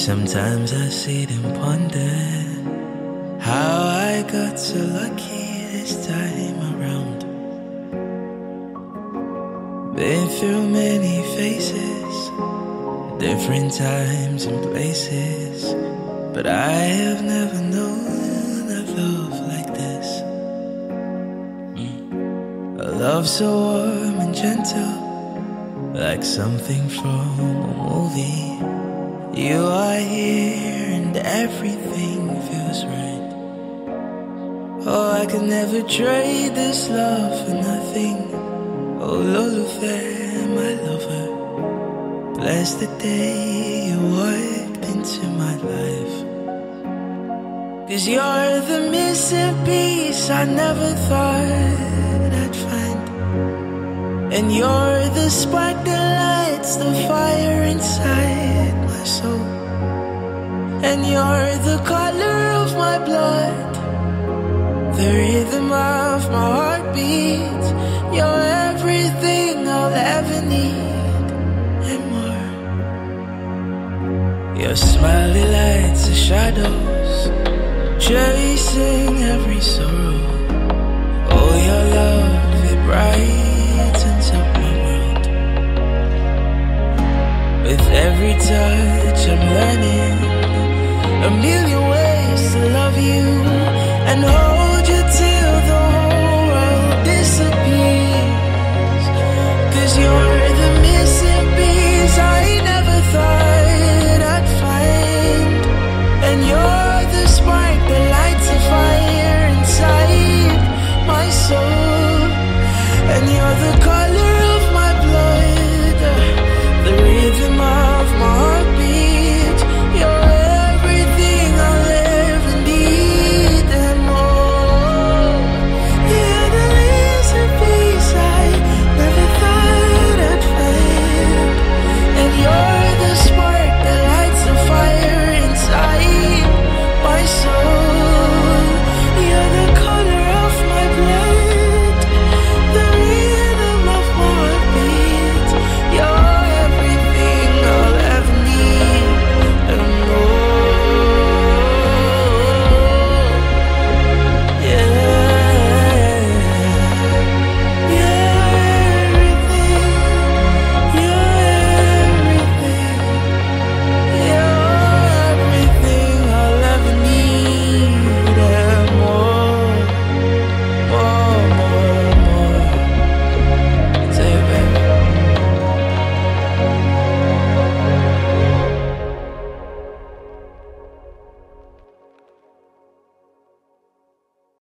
Sometimes I sit and ponder how I got so lucky this time around. Been through many phases, different times and places, but I have never known a love like this. A love so warm and gentle, like something from a movie. You are here and everything feels right. Oh, I could never trade this love for nothing. Oh, Lolufe, my lover, bless the day you walked into my life. 'Cause you're the missing piece I never thought I'd find. And you're the spark that lights the fire inside my soul. And you're the color of my blood, the rhythm of my heartbeat. You're everything I'll ever need and more. Your smiley lights the shadows, chasing every sorrow. Oh, your love, it brightens up my world. With every touch I'm learning a million ways to love you and hold